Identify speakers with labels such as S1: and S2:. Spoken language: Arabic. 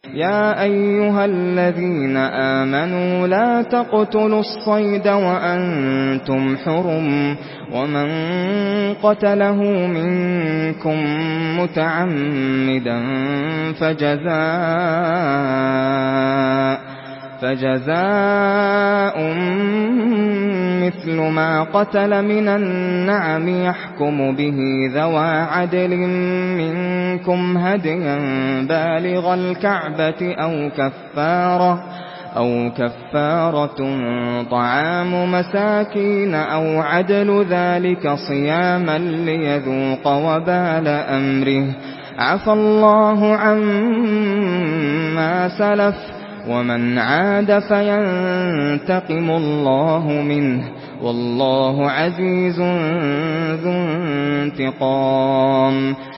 S1: يَا أَيُّهَا الَّذِينَ آمَنُوا لَا تَقْتُلُوا الصَّيْدَ وَأَنتُمْ حُرُمٌ ۚ وَمَن قَتَلَهُ مِنكُم مُّتَعَمِّدًا فَجَزَاءٌ مِّثْلُ مَا قَتَلَ مِنَ النَّعَمِ يَحْكُمُ بِهِ ذَوَا عَدْلٍ مِّنكُمْ هَدْيًا بَالِغَ الْكَعْبَةِ أَوْ كَفَّارَةٌ طَعَامُ مَسَاكِينَ أَوْ عَدْلُ ذَٰلِكَ صِيَامًا لِّيَذُوقَ وَبَالَ أَمْرِهِ ۗ عَفَا اللَّهُ عَمَّا سَلَفَ ۚ وَمَنْ عَادَ فَيَنتَقِمُ اللَّهُ مِنْهُ ۗ وَاللَّهُ عَزِيزٌ ذُو انتِقَامٍ.